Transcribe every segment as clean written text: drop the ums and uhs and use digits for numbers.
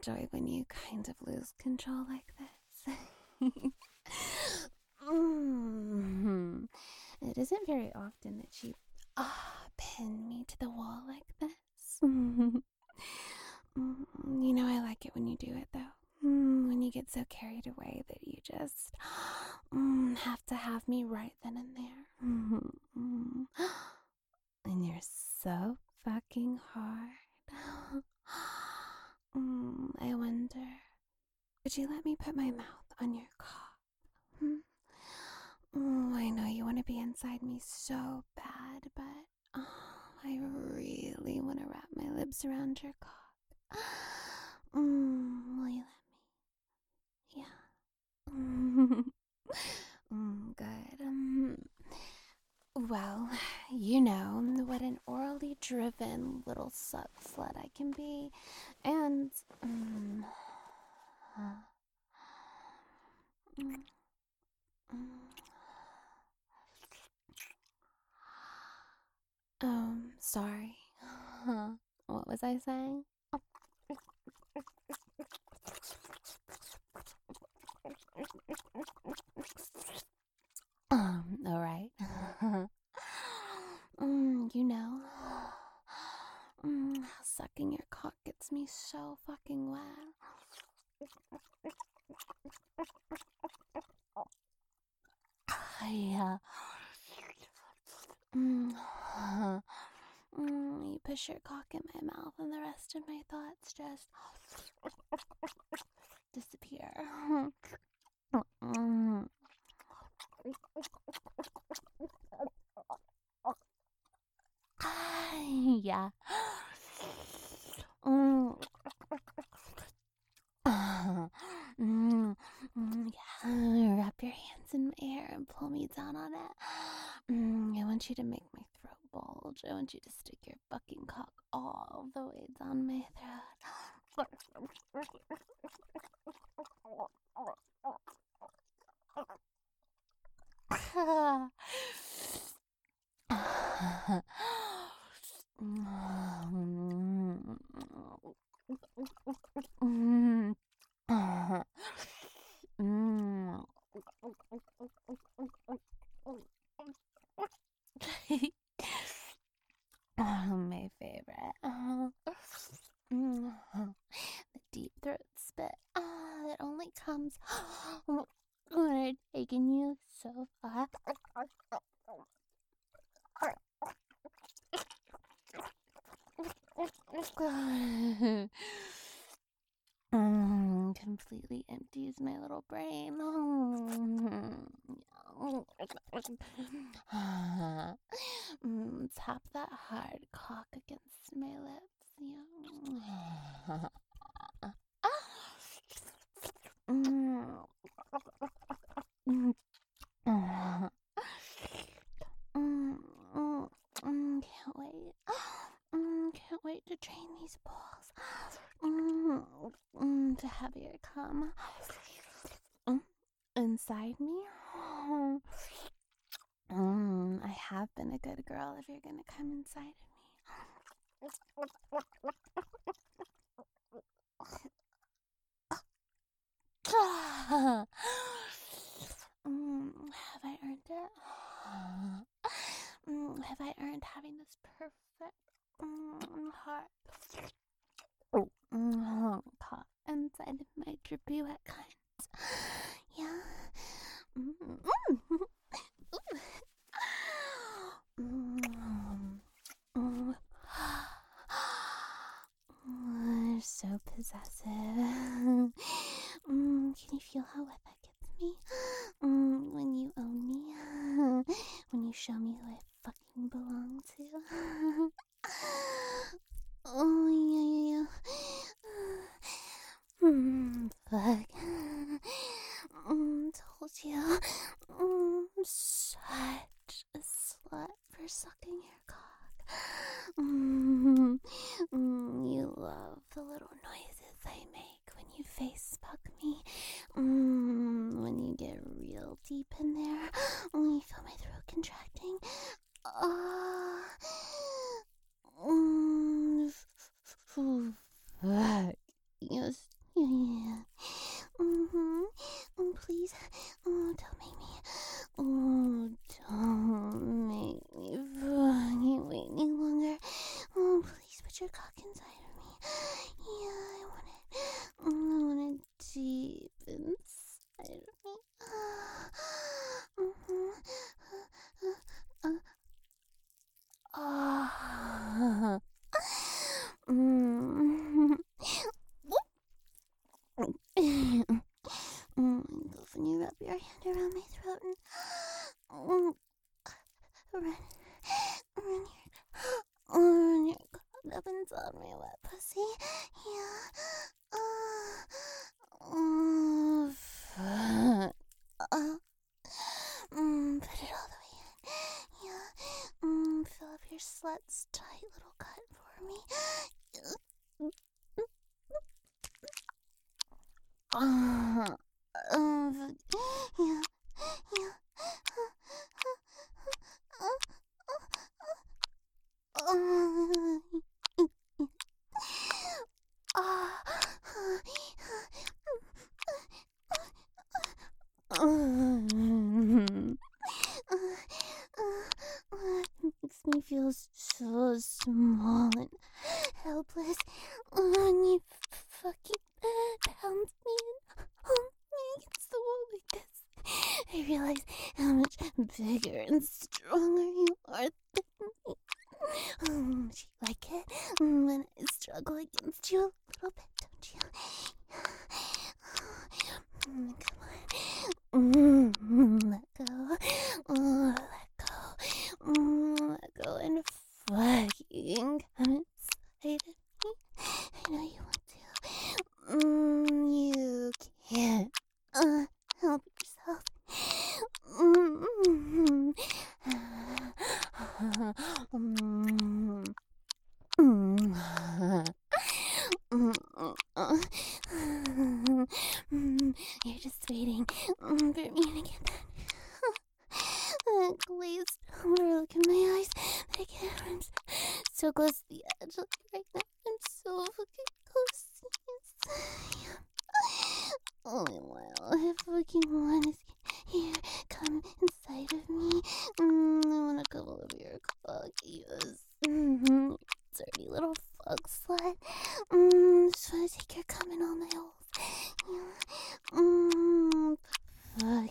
enjoy when you kind of lose control like this. Mm. It isn't very often that you pin me to the wall like this. I like it when you do it though. When you get so carried away that you just have to have me right then and there. And you're so fucking hard. I wonder, would you let me put my mouth on your cock? I know you want to be inside me so bad, but I really want to wrap my lips around your cock. Will you let me? Yeah. Good. Well, you know what an orally driven little slut I can be, and sorry. What was I saying? All right. You know, sucking your cock gets me so fucking wet. Yeah. You push your cock in my mouth, and the rest of my thoughts just disappear. Yeah. Yeah. Wrap your hands in my hair and pull me down on it. I want you to make my throat bulge. I want you to stick your fucking cock all the way down my throat. My favorite. The deep throat spit. It only comes when I'm taking you so far. Completely empties my little brain. Tap that hard cock against my lips. Can't wait. Can't wait to drain these balls. To have your come inside me. I have been a good girl if you're gonna come inside of me. Have I earned it? Have I earned having this perfect heart caught inside of my drippy wet kind? Yeah. You're so possessive. Can you feel how wet that gets me? When you own me, when you show me who I fucking belong to. Oh yeah. Fuck. Told you. I'm such a slut for sucking your cock. You love the little noises I make when you face fuck me. When you get real deep in there. When you feel my throat contracting. Fuck. You're cock inside of me. Yeah, I want it deep inside of me. Mhm. Ah. Mm. Love when you rub your hand around my throat and run your cock up inside my wet pussy. Yeah. Fuck. Put it all the way in. Yeah. Fill up your slut's tight little cut for me. Yeah. Yeah. Makes me feel so small and helpless when you fucking pound me and hold me against the wall like this. I realize how much bigger and stronger you are than me. Do you like it when I struggle against you a little bit, don't you? Come on. Let go. Let go. Let go and fucking come inside of me. I know you want to. You can't help yourself. You're just waiting for me to get that glazed over look in my eyes. That I get I'm so close to the edge right now. I'm so fucking close. Yes. Oh, wow. If fucking one is here, come inside of me. I wanna come all over your cock. Yes. Dirty little fuck slut. Just wanna take your cum in all my holes. Fuck.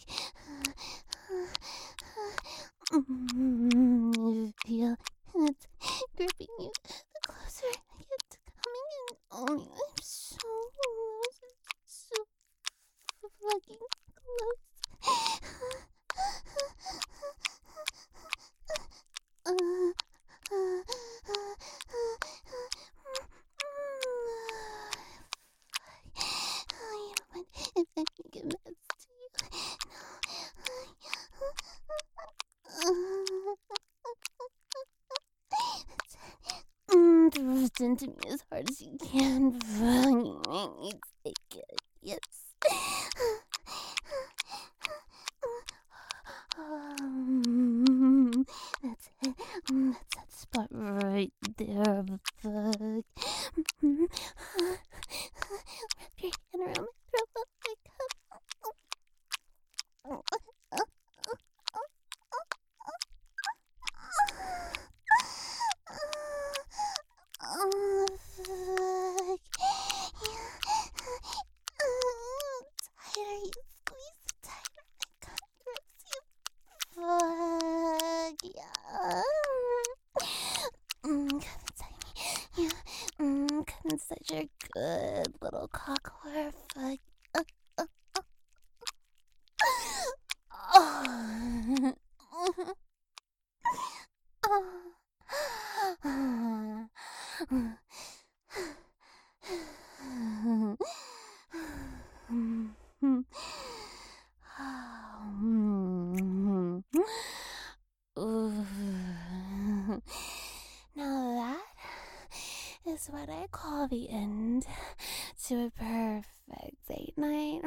You feel it's gripping you. The closer I get to coming in. Oh, I'm so fucking close. You don't mind if I make a mess to you? Thrust into me as hard as you can. You make me take it. Yes. That's it. That's that spot right there. Fuck. Wrap your hand around my throat while I come. Fuck. Tighter, you squeeze it tighter. I can't grip you. Fuck yeah. Come inside me. Yeah. Come inside your good little cock whore. Fuck. Now that is what I call the end to a perfect date night.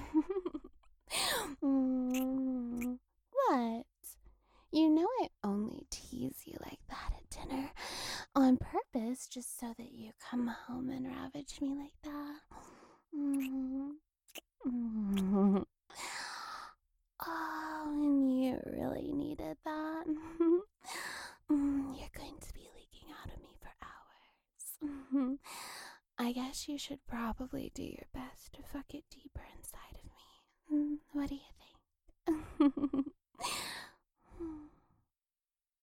What? You know I only tease you like that at dinner on purpose just so that you come home and ravage me like that. Oh, and you really needed that. You're going to be leaking out of me for hours. I guess you should probably do your best to fuck it deep